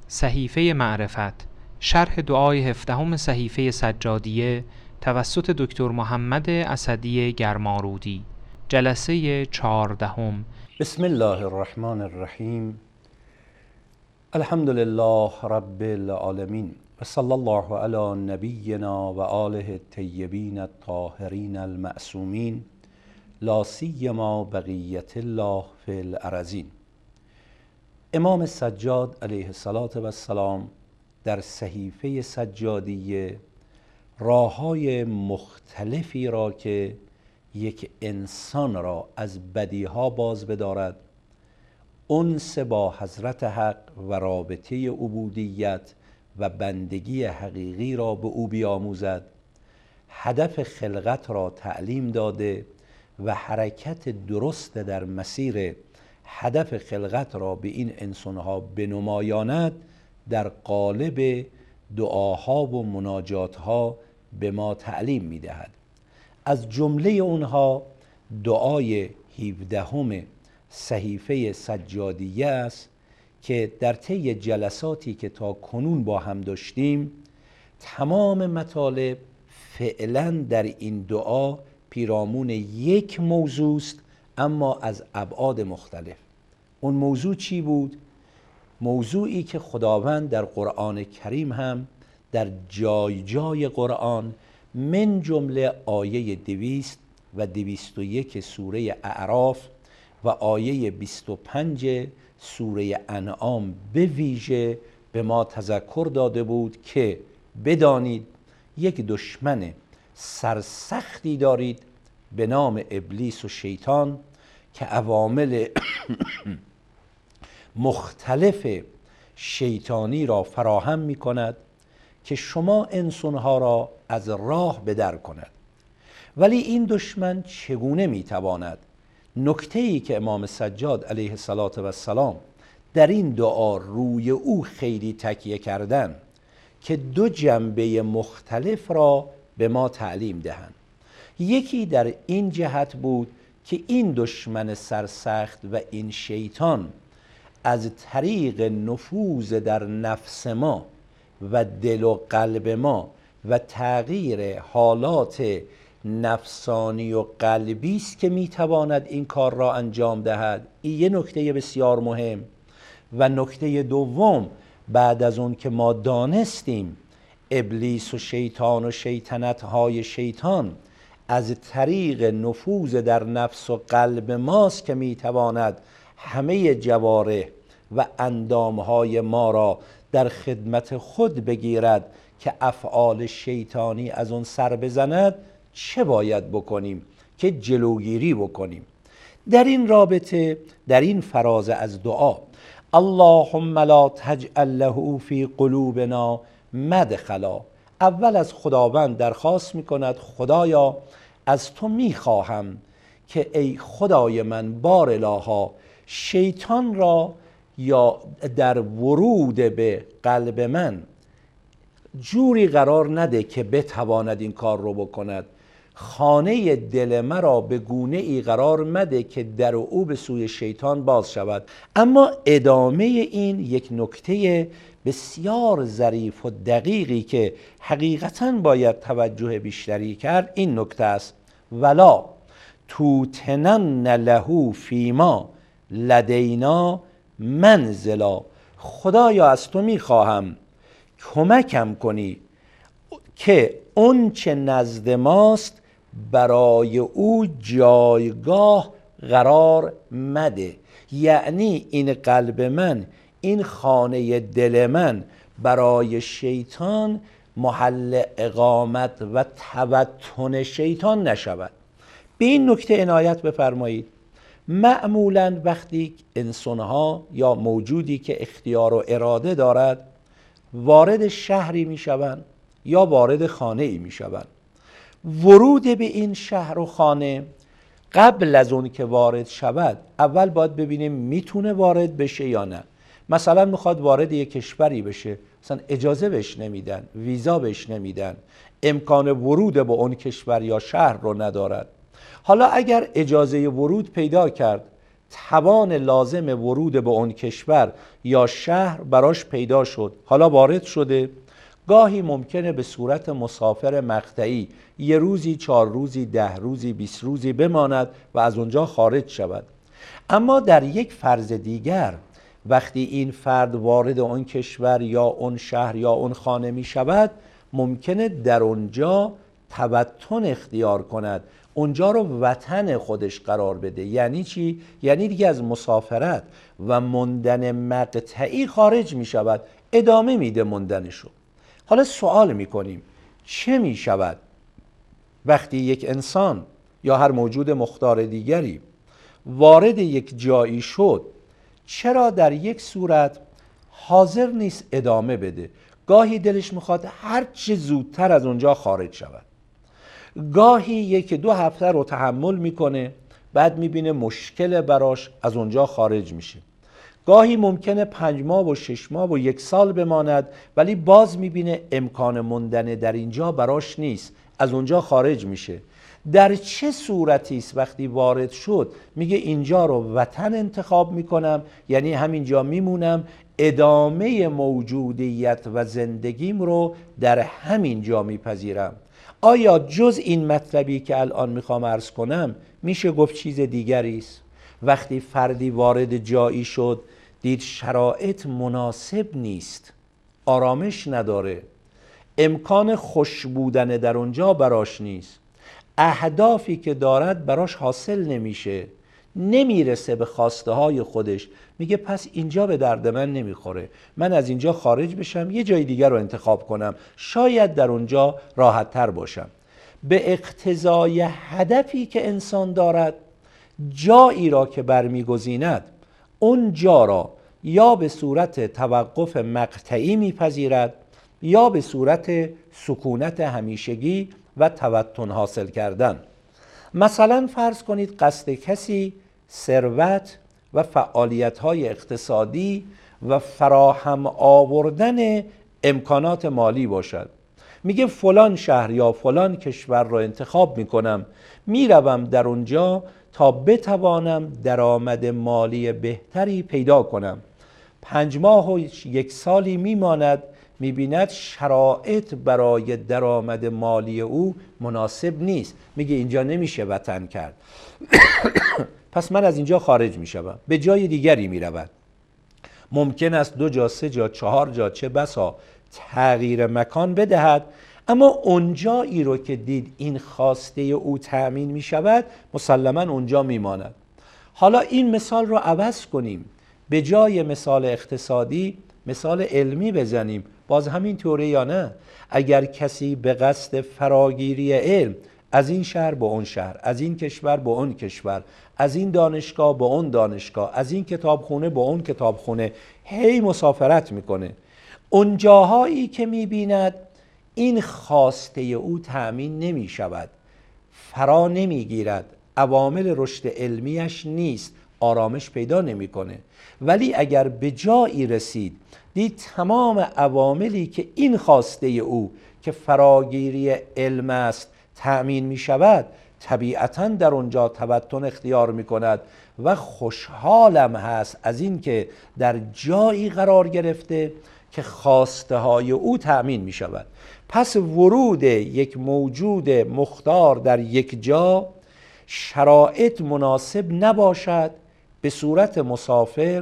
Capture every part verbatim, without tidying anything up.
صحیفه معرفت، شرح دعای هفدهم صحیفه سجادیه توسط دکتر محمد اسدی گرمارودی، جلسه چهاردهم. بسم الله الرحمن الرحیم. الحمد لله رب العالمین و صلی الله علی نبینا و آله الطیبین الطاهرین المعصومین، لا سیما بقیت الله فی الارضین. امام سجاد علیه السلام در صحیفه سجادیه راه‌های مختلفی را که یک انسان را از بدیها باز بدارد، انس با حضرت حق و رابطه عبودیت و بندگی حقیقی را به او بیاموزد، هدف خلقت را تعلیم داده و حرکت درست در مسیر هدف خلقت را به این انسانها بنمایاند، در قالب دعاها و مناجاتها به ما تعلیم میدهد. از جمله اونها دعای هفدهم صحیفه سجادیه است که در طی جلساتی که تا کنون با هم داشتیم، تمام مطالب فعلا در این دعا پیرامون یک موضوع است، اما از ابعاد مختلف. اون موضوع چی بود؟ موضوعی که خداوند در قرآن کریم هم در جای جای قرآن من جمله آیه دویست و دویست و یک سوره اعراف و آیه بیست و پنج سوره انعام به ویژه به ما تذکر داده بود که بدانید یک دشمن سرسختی دارید به نام ابلیس و شیطان که عوامل مختلف شیطانی را فراهم می کند که شما انسانها را از راه بدر کند. ولی این دشمن چگونه می تواند؟ نکته‌ای که امام سجاد علیه السلام در این دعا روی او خیلی تکیه کردن که دو جنبه مختلف را به ما تعلیم دهند. یکی در این جهت بود که این دشمن سرسخت و این شیطان از طریق نفوذ در نفس ما و دل و قلب ما و تغییر حالات نفسانی و قلبی است که میتواند این کار را انجام دهد. این یه نکته بسیار مهم. و نکته دوم، بعد از اون که ما دانستیم ابلیس و شیطان و شیطنت های شیطان از طریق نفوذ در نفس و قلب ماست که میتواند همه جوارح و اندامهای ما را در خدمت خود بگیرد که افعال شیطانی از اون سر بزند، چه باید بکنیم که جلوگیری بکنیم؟ در این رابطه، در این فراز از دعا، اللهم لا تجعل له فی قلوبنا مدخلا، اول از خداوند درخواست میکند خدایا از تو میخواهم که ای خدای من بار الها شیطان را یا در ورود به قلب من جوری قرار نده که بتواند این کار رو بکند. خانه دل مرا به گونه ای قرار مده که در او به سوی شیطان باز شود. اما ادامه این یک نکته بسیار ظریف و دقیقی که حقیقتاً باید توجه بیشتری کرد این نکته است: ولا توتنن له فیما لدینا منزلا، خدایا از تو میخواهم کمکم کنی که اون چه نزد ماست برای او جایگاه قرار مده. یعنی این قلب من، این خانه دل من برای شیطان محل اقامت و تبطن شیطان نشود. به این نکته عنایت بفرمایید. معمولاً وقتی انسانها یا موجودی که اختیار و اراده دارد وارد شهری می شوند یا وارد خانه ای می شوند، ورود به این شهر و خانه قبل از اون که وارد شود اول باید ببینیم میتونه وارد بشه یا نه. مثلا میخواد وارد یک کشوری بشه، مثلا اجازه بهش نمیدن، ویزا بهش نمیدن، امکان ورود به اون کشور یا شهر رو ندارد. حالا اگر اجازه ورود پیدا کرد توان لازم ورود به اون کشور یا شهر براش پیدا شد، حالا وارد شده. گاهی ممکنه به صورت مسافر مقطعی یه روزی، چهار روزی، ده روزی، بیست روزی بماند و از اونجا خارج شود. اما در یک فرض دیگر، وقتی این فرد وارد اون کشور یا اون شهر یا اون خانه می شود، ممکنه در اونجا تبطن اختیار کند، اونجا رو وطن خودش قرار بده. یعنی چی؟ یعنی دیگه از مسافرت و ماندن مقطعی خارج می شود، ادامه میده موندنشو. حالا سوال می کنیم چه می شود وقتی یک انسان یا هر موجود مختار دیگری وارد یک جایی شد، چرا در یک صورت حاضر نیست ادامه بده؟ گاهی دلش میخواد هر چه زودتر از اونجا خارج شود، گاهی یک دو هفته رو تحمل میکنه، بعد میبینه مشکل براش، از اونجا خارج میشه. گاهی ممکنه پنج ماه و شش ماه و یک سال بماند، ولی باز میبینه امکان موندن در اینجا براش نیست، از اونجا خارج میشه. در چه صورتی است وقتی وارد شد میگه اینجا رو وطن انتخاب میکنم، یعنی همینجا میمونم، ادامه موجودیت و زندگیم رو در همینجا میپذیرم؟ آیا جز این مطلبی که الان میخوام عرض کنم میشه گفت چیز دیگری است؟ وقتی فردی وارد جایی شد، دید شرایط مناسب نیست، آرامش نداره، امکان خوش بودن در اونجا براش نیست، اهدافی که دارد براش حاصل نمیشه، نمیرسه به خواسته های خودش، میگه پس اینجا به درد من نمیخوره، من از اینجا خارج بشم، یه جای دیگر رو انتخاب کنم، شاید در اونجا راحت تر باشم. به اقتضای هدفی که انسان دارد، جایی را که برمیگزیند اون جا را یا به صورت توقف مقطعی میپذیرد یا به صورت سکونت همیشگی و توطن حاصل کردن. مثلا فرض کنید قصد کسی ثروت و فعالیت‌های اقتصادی و فراهم آوردن امکانات مالی باشد، میگه فلان شهر یا فلان کشور را انتخاب میکنم، میروم در اونجا تا بتوانم درآمد مالی بهتری پیدا کنم. پنج ماه و یک سالی میماند، میبیند شرایط برای درآمد مالی او مناسب نیست، میگه اینجا نمیشه وطن کرد پس من از اینجا خارج میشم، به جای دیگری میرود. ممکن است دو جا، سه جا، چهار جا، چه بسا تغییر مکان بدهد، اما اونجایی رو که دید این خواسته او تأمین میشود، مسلما اونجا میماند. حالا این مثال رو عوض کنیم، به جای مثال اقتصادی مثال علمی بزنیم، باز همین طوره یا نه؟ اگر کسی به قصد فراگیری علم از این شهر به اون شهر، از این کشور به اون کشور، از این دانشگاه به اون دانشگاه، از این کتابخونه به اون کتابخونه، هی مسافرت میکنه، اون جاهایی که میبیند این خواسته او تأمین نمی شود، فرا نمی گیرد، عوامل رشد علمیش نیست، آرامش پیدا نمیکنه. ولی اگر به جایی رسید دید تمام عواملی که این خواسته او که فراگیری علم است تأمین می شود، طبیعتاً در اونجا تبطن اختیار می کند و خوشحالم هست از این که در جایی قرار گرفته که خواسته های او تأمین می شود. پس ورود یک موجود مختار در یک جا، شرایط مناسب نباشد، به صورت مسافر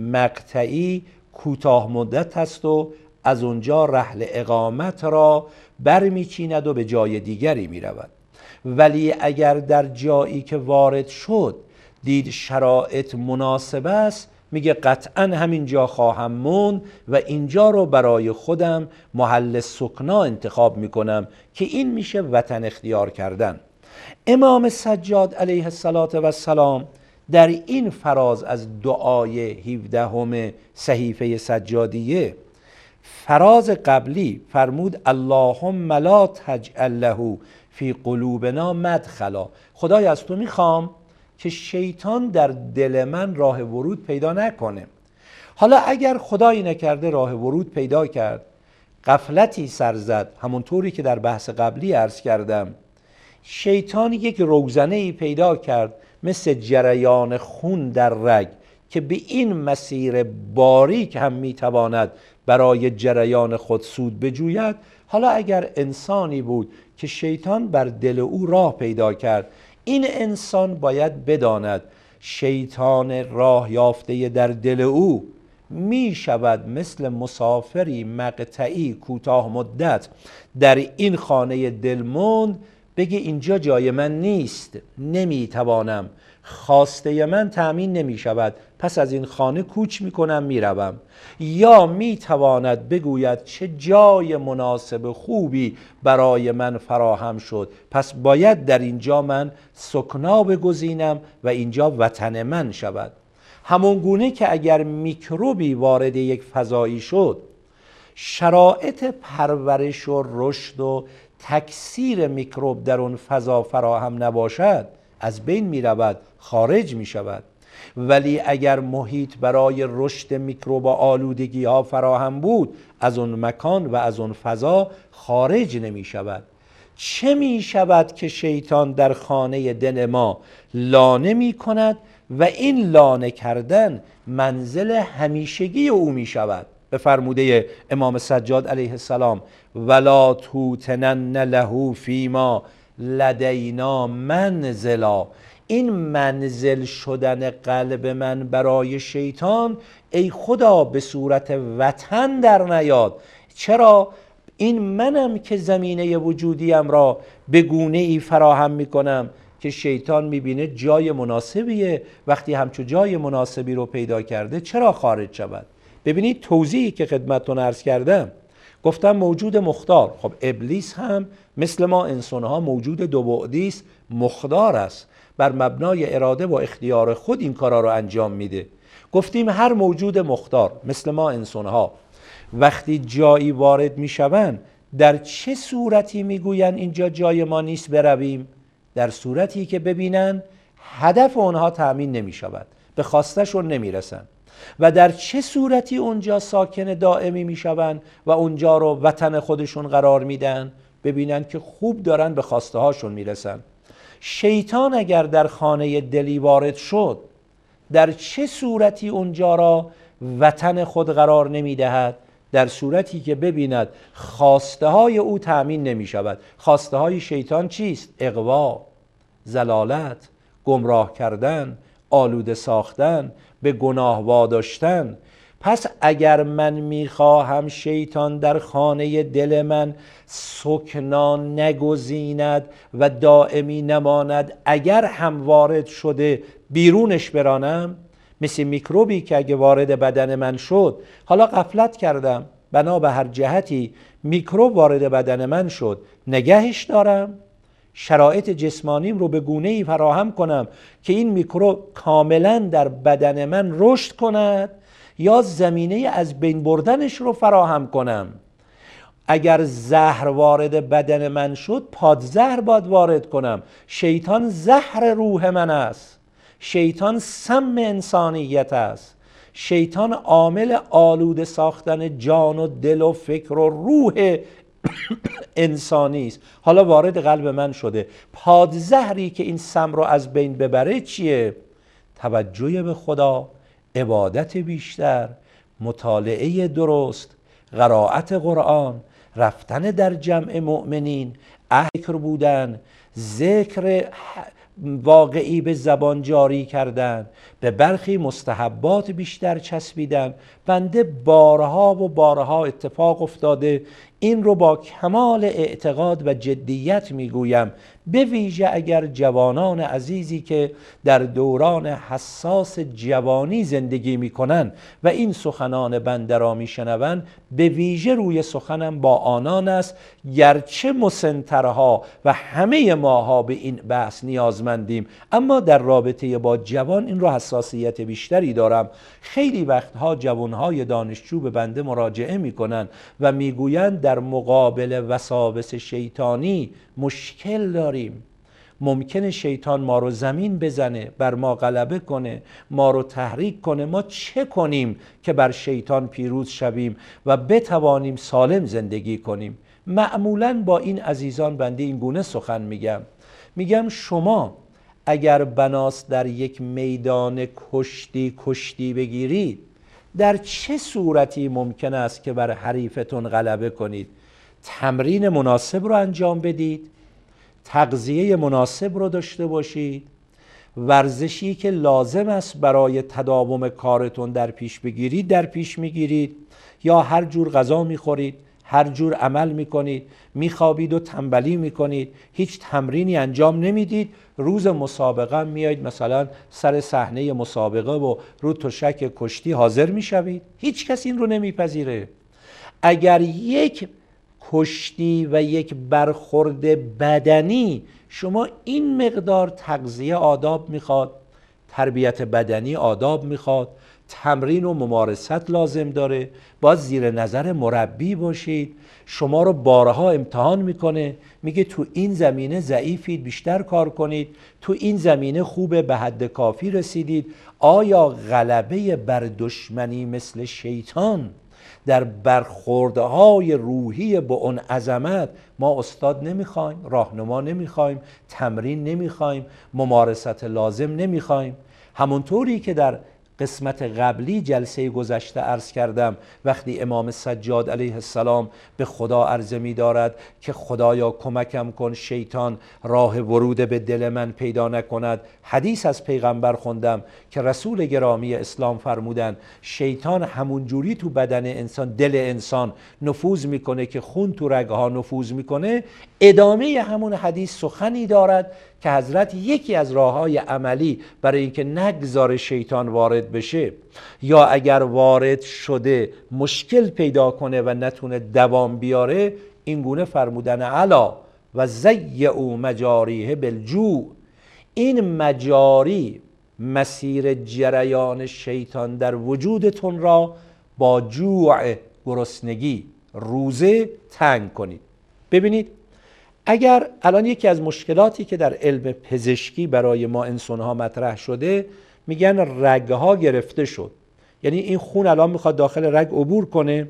مقطعی کوتاه مدت است و از اونجا رحل اقامت را برمیچیند و به جای دیگری می رود. ولی اگر در جایی که وارد شد دید شرایط مناسب است، میگه قطعا همینجا خواهم موند و اینجا رو برای خودم محل سکنا انتخاب میکنم، که این میشه وطن اختیار کردن. امام سجاد علیه السلام در این فراز از دعای هفدهم صحیفه سجادیه، فراز قبلی فرمود اللهم لا تجعل له فی قلوبنا مدخلا، خدای از تو میخوام که شیطان در دل من راه ورود پیدا نکنه. حالا اگر خدایی نکرده راه ورود پیدا کرد، غفلتی سر زد، همونطوری که در بحث قبلی عرض کردم، شیطان یک روزنه‌ای پیدا کرد، مثل جریان خون در رگ که به این مسیر باریک هم میتواند برای جریان خود سود بجوید، حالا اگر انسانی بود که شیطان بر دل او راه پیدا کرد، این انسان باید بداند شیطان راه یافته در دل او می شود مثل مسافری مقطعی کوتاه مدت در این خانه دلموند بگه اینجا جای من نیست، نمی توانم، خواسته من تأمین نمی شود، پس از این خانه کوچ می کنم می روم. یا می تواند بگوید چه جای مناسب خوبی برای من فراهم شد، پس باید در اینجا من سکنا بگزینم و اینجا وطن من شود. همون گونه که اگر میکروبی وارد یک فضایی شد، شرایط پرورش و رشد و تکثیر میکروب در اون فضا فراهم نباشد، از بین می رود، خارج می شود. ولی اگر محیط برای رشد میکروب و آلودگی ها فراهم بود، از اون مکان و از اون فضا خارج نمی شود. چه می شود که شیطان در خانه دل ما لانه می کند و این لانه کردن منزل همیشگی او می شود؟ به فرموده امام سجاد علیه السلام ولا توتنن له فیما لدینا منزلا، این منزل شدن قلب من برای شیطان ای خدا به صورت وطن در نیاد. چرا؟ این منم که زمینه وجودیم را به گونه ای فراهم می کنم که شیطان می بینه جای مناسبیه. وقتی همچون جای مناسبی رو پیدا کرده چرا خارج شود؟ ببینید توضیحی که خدمتتون عرض کردم، گفتم موجود مختار. خب ابلیس هم مثل ما انسانها موجود دو بعدی است، مختار است، بر مبنای اراده و اختیار خود این کارا رو انجام میده. گفتیم هر موجود مختار مثل ما انسانها وقتی جایی وارد میشوند، در چه صورتی میگوین اینجا جای ما نیست برویم؟ در صورتی که ببینن هدف اونها تأمین نمیشود، به خواستشون نمیرسن. و در چه صورتی اونجا ساکن دائمی میشوند و اونجا رو وطن خودشون قرار میدن؟ ببینن که خوب دارن به خواسته هاشون میرسن. شیطان اگر در خانه دلی وارد شد، در چه صورتی اونجا را وطن خود قرار نمیدهد؟ در صورتی که ببیند خواسته های او تأمین نمی شود. خواسته های شیطان چیست؟ اغوا، ضلالت، گمراه کردن، آلوده ساختن، به گناه واداشتن. پس اگر من میخواهم شیطان در خانه دل من سکنا نگزیند و دائمی نماند، اگر هم وارد شده بیرونش برانم، مثل میکروبی که اگه وارد بدن من شد، حالا غفلت کردم، بنا به هر جهتی میکروب وارد بدن من شد، نگهش دارم، شرایط جسمانیم رو به گونه‌ای فراهم کنم که این میکروب کاملا در بدن من رشد کند، یا زمینه از بین بردنش رو فراهم کنم. اگر زهر وارد بدن من شد، پادزهر باید وارد کنم. شیطان زهر روح من است، شیطان سم انسانیت است، شیطان عامل آلوده ساختن جان و دل و فکر و روح انسانی است. حالا وارد قلب من شده، پادزهری که این سم رو از بین ببره چیه؟ توجه به خدا، عبادت بیشتر، مطالعه درست، قرائت قرآن، رفتن در جمع مؤمنین، ذکر بودن، ذکر واقعی به زبان جاری کردن، به برخی مستحبات بیشتر چسبیدن. بنده بارها و بارها اتفاق افتاده، این رو با کمال اعتقاد و جدیت میگویم، به ویژه اگر جوانان عزیزی که در دوران حساس جوانی زندگی میکنن و این سخنان بنده را میشنوند، به ویژه روی سخنم با آنان است، گرچه مسنترها و همه ماها به این بحث نیازمندیم، اما در رابطه با جوان این رو حساسیت بیشتری دارم. خیلی وقتها جوانهای دانشجو به بنده مراجعه میکنن و میگویند در مقابل وساوس شیطانی مشکل داریم، ممکنه شیطان ما رو زمین بزنه، بر ما غلبه کنه، ما رو تحریک کنه. ما چه کنیم که بر شیطان پیروز شویم و بتوانیم سالم زندگی کنیم؟ معمولاً با این عزیزان بنده این گونه سخن میگم، میگم شما اگر بناست در یک میدان کشتی کشتی بگیرید، در چه صورتی ممکن است که بر حریفتون غلبه کنید؟ تمرین مناسب رو انجام بدید، تغذیه مناسب رو داشته باشید، ورزشی که لازم است برای تداوم کارتون در پیش بگیرید در پیش میگیرید، یا هر جور غذا میخورید، هر جور عمل میکنید، میخوابید و تنبلی میکنید، هیچ تمرینی انجام نمیدید، روز مسابقه میایید مثلا سر صحنه مسابقه و رو تشک کشتی حاضر میشوید. هیچ کس این رو نمیپذیره. اگر یک کشتی و یک برخورد بدنی شما این مقدار تغذیه آداب میخواد، تربیت بدنی آداب میخواد، تمرین و ممارست لازم داره، باید زیر نظر مربی باشید. شما رو بارها امتحان میکنه، میگه تو این زمینه ضعیفید، بیشتر کار کنید، تو این زمینه خوبه، به حد کافی رسیدید. آیا غلبه بر دشمنی مثل شیطان در برخوردهای روحی با اون عظمت ما استاد نمیخوایم، راهنما نمیخوایم، تمرین نمیخوایم، ممارست لازم نمیخوایم؟ همونطوری که در قسمت قبلی جلسه گذشته عرض کردم، وقتی امام سجاد علیه السلام به خدا عرضه می دارد که خدایا کمکم کن شیطان راه ورود به دل من پیدا نکند، حدیث از پیغمبر خوندم که رسول گرامی اسلام فرمودن شیطان همون جوری تو بدن انسان، دل انسان نفوذ میکنه که خون تو رگها نفوذ میکنه. ادامه همون حدیث سخنی دارد که حضرت یکی از راههای عملی برای اینکه نگذاره شیطان وارد بشه، یا اگر وارد شده مشکل پیدا کنه و نتونه دوام بیاره، این گونه فرمودن علا و ضیعوا مجاریه بالجوع. این مجاری، مسیر جریان شیطان در وجودتون را با جوع، گرسنگی، روزه تنگ کنید. ببینید اگر الان یکی از مشکلاتی که در علم پزشکی برای ما انسان‌ها مطرح شده، میگن رگ‌ها گرفته شد، یعنی این خون الان میخواد داخل رگ عبور کنه،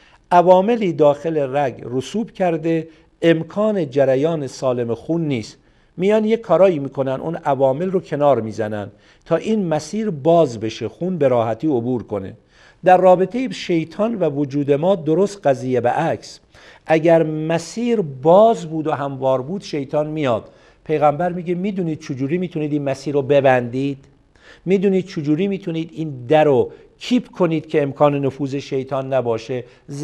عواملی داخل رگ رسوب کرده، امکان جریان سالم خون نیست، میان یه کارایی میکنن، اون عوامل رو کنار میزنن تا این مسیر باز بشه، خون به راحتی عبور کنه. در رابطه شیطان و وجود ما درست قضیه به عکس. اگر مسیر باز بود و هموار بود، شیطان میاد. پیغمبر میگه میدونید چجوری میتونید این مسیر رو ببندید؟ میدونید چجوری میتونید این در رو کیپ کنید که امکان نفوذ شیطان نباشه؟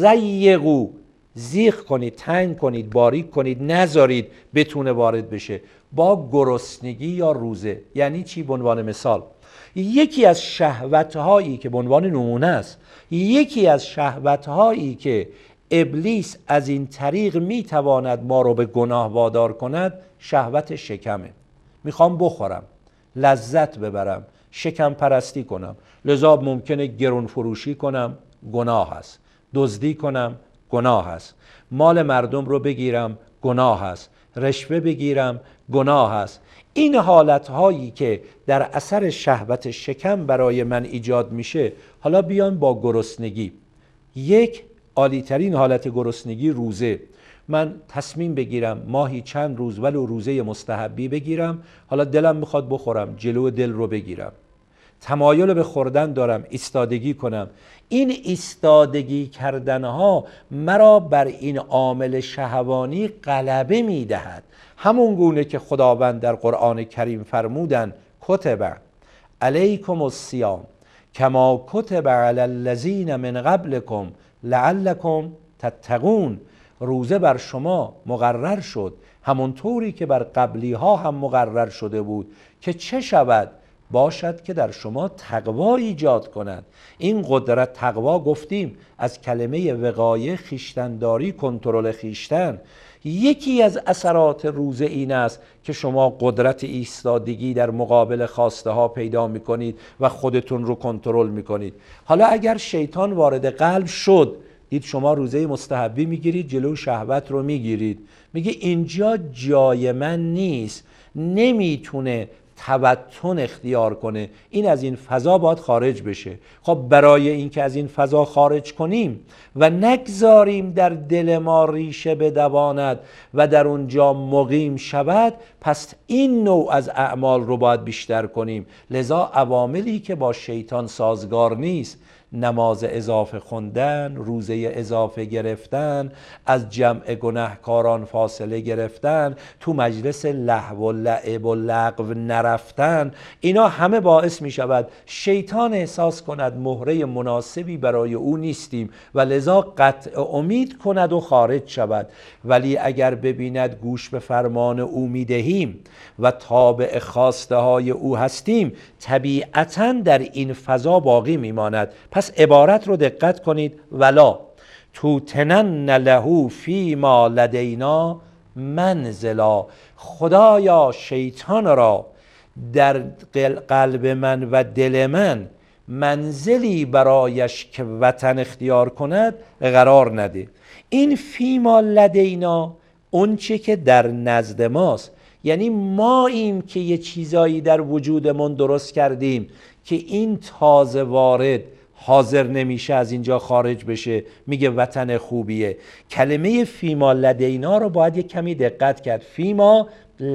ضیقوا، زیغ کنید، تنگ کنید، باریک کنید، نذارید بتونه وارد بشه. با گرسنگی یا روزه. یعنی چی؟ به عنوان مثال، یکی از شهوت‌هایی که به عنوان نمونه است، یکی از شهوت‌هایی که ابلیس از این طریق میتواند ما رو به گناه وادار کند، شهوت شکمه. میخوام بخورم، لذت ببرم، شکم پرستی کنم، لذا ممکنه گرون فروشی کنم، گناه است، دزدی کنم، گناه است، مال مردم رو بگیرم، گناه است، رشوه بگیرم، گناه است. این حالتهایی که در اثر شهوت شکم برای من ایجاد میشه. حالا بیان با گرسنگی. یک عالی‌ترین حالت گرسنگی روزه. من تصمیم بگیرم ماهی چند روز ولو روزه مستحبی بگیرم، حالا دلم میخواد بخورم، جلو دل رو بگیرم، تمایل به خوردن دارم، ایستادگی کنم. این ایستادگی کردنها مرا بر این عامل شهوانی غلبه میدهد. همون گونه که خداوند در قرآن کریم فرمودن کتب علیکم الصیام کما کتب علی الذین من قبلکم لعلکم تتقون. روزه بر شما مقرر شد همونطوری که بر قبلی ها هم مقرر شده بود که چه شود؟ باشد که در شما تقوا ایجاد کند. این قدرت تقوا گفتیم از کلمه وقایه، خیشتنداری، کنترل خیشتن. یکی از اثرات روزه این است که شما قدرت ایستادگی در مقابل خواسته ها پیدا می کنید و خودتون رو کنترل می کنید. حالا اگر شیطان وارد قلب شد، دید شما روزه مستحبی میگیرید، جلو شهوت رو میگیرید، میگه اینجا جای من نیست، نمیتونه تبطن اختیار کنه، این از این فضا باید خارج بشه. خب برای اینکه از این فضا خارج کنیم و نگذاریم در دل ما ریشه بدواند و در اونجا مقیم شود، پس این نوع از اعمال رو باید بیشتر کنیم. لذا عواملی که با شیطان سازگار نیست، نماز اضافه خوندن، روزه اضافه گرفتن، از جمع گناهکاران فاصله گرفتن، تو مجلس لهو و لعب و لغو نرفتن، اینا همه باعث می شود شیطان احساس کند مهره مناسبی برای او نیستیم و لذا قطع امید کند و خارج شود. ولی اگر ببیند گوش به فرمان او می دهیم و تابع خواسته های او هستیم، طبیعتاً در این فضا باقی می ماند. پس عبارت رو دقت کنید: ولا توتنن له فی ما لدینا منزلا. خدایا شیطان را در قلب من و دل من منزلی برایش که وطن اختیار کند قرار نده. این فی ما لدینا اون چه که در نزد ماست، یعنی ما ایم که یه چیزایی در وجودمون درست کردیم که این تازه وارد حاضر نمیشه از اینجا خارج بشه، میگه وطن خوبیه. کلمه فیما لدینا رو باید یک کمی دقت کرد. فیما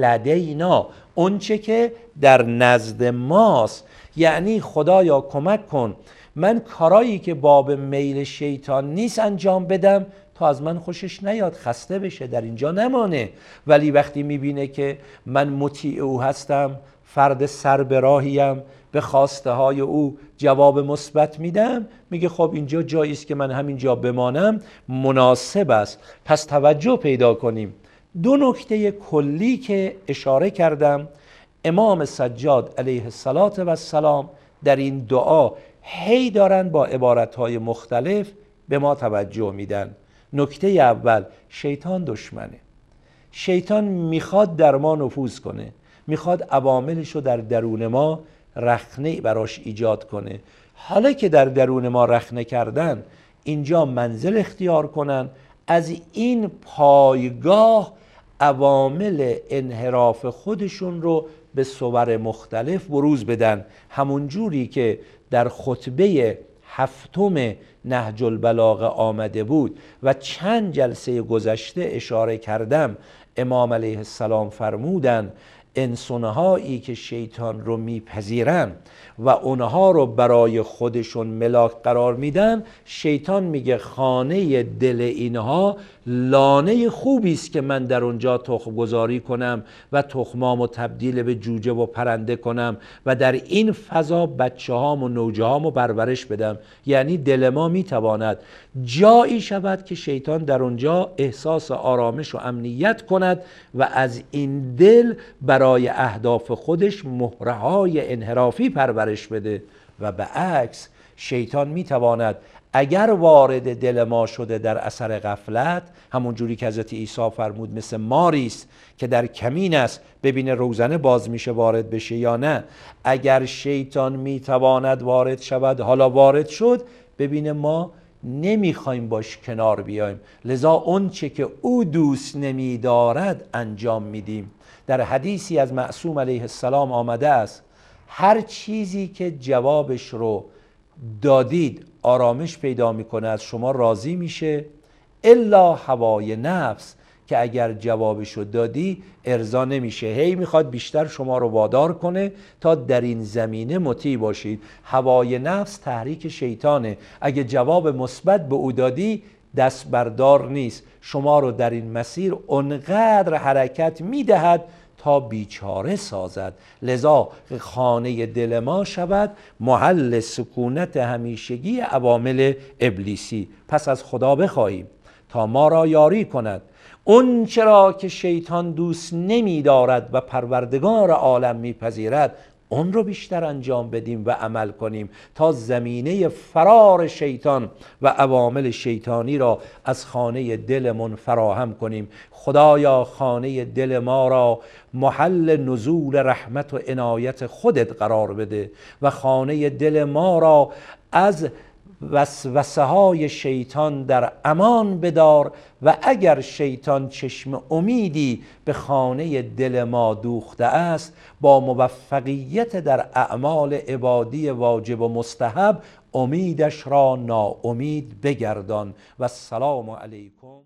لدینا اون چه که در نزد ماست، یعنی خدایا کمک کن من کارایی که باب میل شیطان نیست انجام بدم تا از من خوشش نیاد، خسته بشه، در اینجا نمانه. ولی وقتی میبینه که من مطیع او هستم، فرد سر به راهیم، به خواسته های او جواب مثبت میدم، میگه خب اینجا جایی است که من همینجا بمانم، مناسب است. پس توجه پیدا کنیم. دو نکته کلی که اشاره کردم، امام سجاد علیه السلام در این دعا هی دارن با عبارتهای مختلف به ما توجه میدن. نکته اول، شیطان دشمنه. شیطان میخواد در ما نفوذ کنه، میخواد عواملش رو در درون ما رخنه براش ایجاد کنه. حالا که در درون ما رخنه کردن، اینجا منزل اختیار کنن، از این پایگاه عوامل انحراف خودشون رو به صور مختلف بروز بدن. همون جوری که در خطبه هفتم نهج البلاغه آمده بود و چند جلسه گذشته اشاره کردم، امام علیه السلام فرمودن انسانهایی که شیطان رو میپذیرن و اونها رو برای خودشون ملاک قرار میدن، شیطان میگه خانه دل اینها لانه خوبی است که من در اونجا تخم گذاری کنم و تخمامو تبدیل به جوجه و پرنده کنم و در این فضا بچه هام و نوجه هامو پرورش بدم. یعنی دل ما میتواند جایی شود که شیطان در اونجا احساس آرامش و امنیت کند و از این دل برای اهداف خودش مهرهای انحرافی پرورش بده. و به عکس شیطان میتواند اگر وارد دل ما شده در اثر غفلت، همون جوری که حضرت عیسی فرمود مثل ماری است که در کمین است ببینه روزنه باز میشه وارد بشه یا نه، اگر شیطان میتواند وارد شود، حالا وارد شد، ببینه ما نمیخوایم باش کنار بیایم، لذا اون چه که او دوست نمیدارد انجام میدیم. در حدیثی از معصوم علیه السلام آمده است هر چیزی که جوابش رو دادید آرامش پیدا میکنه، از شما راضی میشه، الا هوای نفس که اگر جوابش رو دادی ارضا نمیشه، هی میخواد بیشتر شما رو وادار کنه تا در این زمینه مطیع باشید. هوای نفس تحریک شیطانه، اگه جواب مثبت به او دادی دست بردار نیست، شما رو در این مسیر اونقدر حرکت میدهد تا بیچاره سازد. لذا خانه دل ما شود محل سکونت همیشگی عوامل ابلیسی. پس از خدا بخواهیم تا ما را یاری کند، اون چرا که شیطان دوست نمی دارد و پروردگار عالم میپذیرد اون رو بیشتر انجام بدیم و عمل کنیم تا زمینه فرار شیطان و عوامل شیطانی را از خانه دلمون فراهم کنیم. خدایا خانه دل ما را محل نزول رحمت و عنایت خودت قرار بده و خانه دل ما را از وسوسه های شیطان در امان بدار و اگر شیطان چشم امیدی به خانه دل ما دوخته است، با موفقیت در اعمال عبادی واجب و مستحب امیدش را ناامید بگردان. و السلام علیکم.